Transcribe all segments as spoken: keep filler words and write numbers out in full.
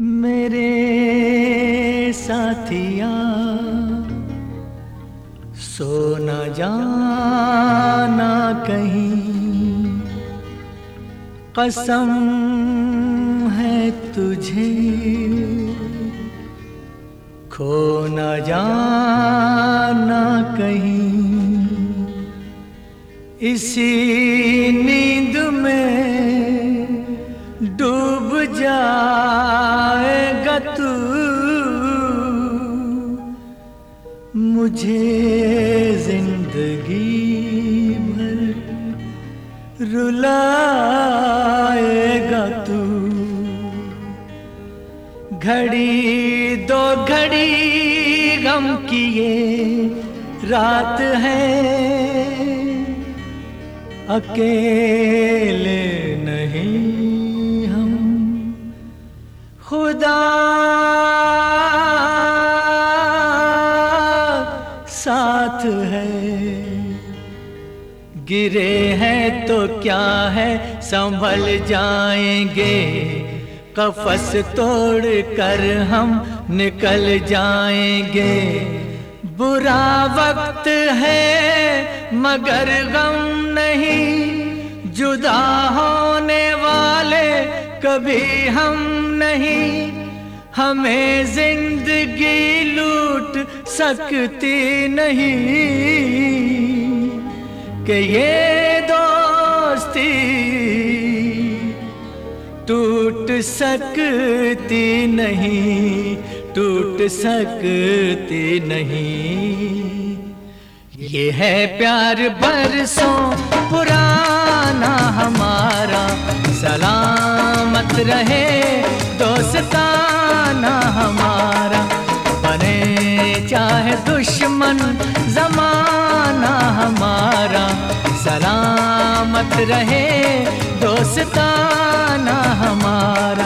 मेरे साथिया सो न जाना कहीं, कसम है तुझे खो न जाना कहीं। इसी नींद में डूब जाएगा तू, मुझे जिंदगी भर रुलाएगा तू। घड़ी दो घड़ी गम की ये रात है, अकेले नहीं हम, खुदा साथ है। गिरे हैं तो क्या है, संभल जाएंगे, कफस तोड़ कर हम निकल जाएंगे। बुरा वक्त है मगर गम नहीं, जुदा होने वाले कभी हम नहीं। हमें जिंदगी लूट सकती नहीं कि ये दोस्ती टूट सकती नहीं, टूट सकती नहीं। ये है प्यार बरसों पुराना हमारा, सलामत रहे दोस्ताना हमारा। बने चाहे दुश्मन ज़माना हमारा, सलामत रहे दोस्ताना हमारा।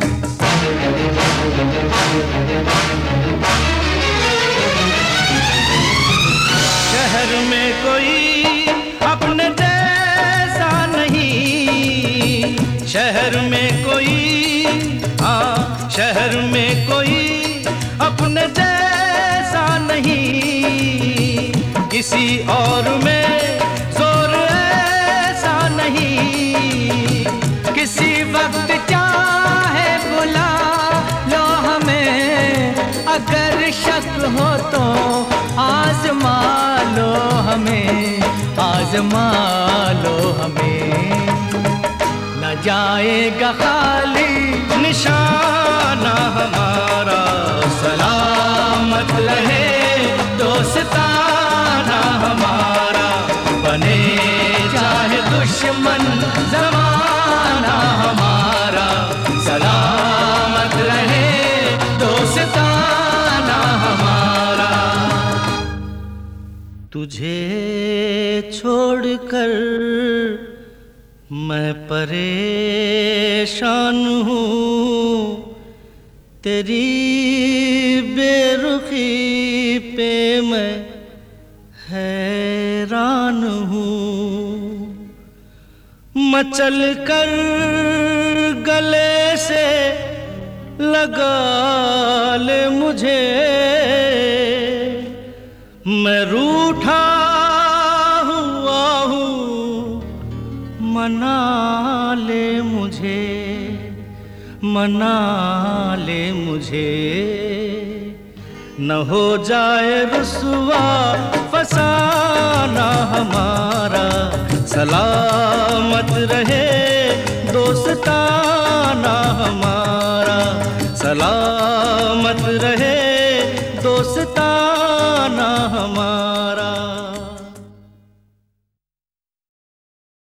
शहर में कोई अपने जैसा नहीं, शहर में कोई आ शहर में कोई अपने जैसा नहीं। किसी और में जोर ऐसा नहीं, किसी वक्त चाहे बुला लो हमें, अगर शक हो तो आजमा लो हमें, आजमा लो हमें। न जाएगा खाली निशाना हमारा, सलामत रहे दोस्ताना हमारा। बने चाहे दुश्मन ज़माना हमारा, सलामत रहे दोस्ताना हमारा। तुझे छोड़कर मैं परेशान हूँ, तेरी बेरुखी पे मैं हैरान हूँ। मचल कर गले से लगा ले मुझे, मैं रूठा हुआ हूँ, मना ले मुझे, मना ले मुझे। न हो जाए रुसवा फसाना हमारा, सलामत रहे दोस्ताना हमारा, सलामत रहे दोस्ताना हमारा।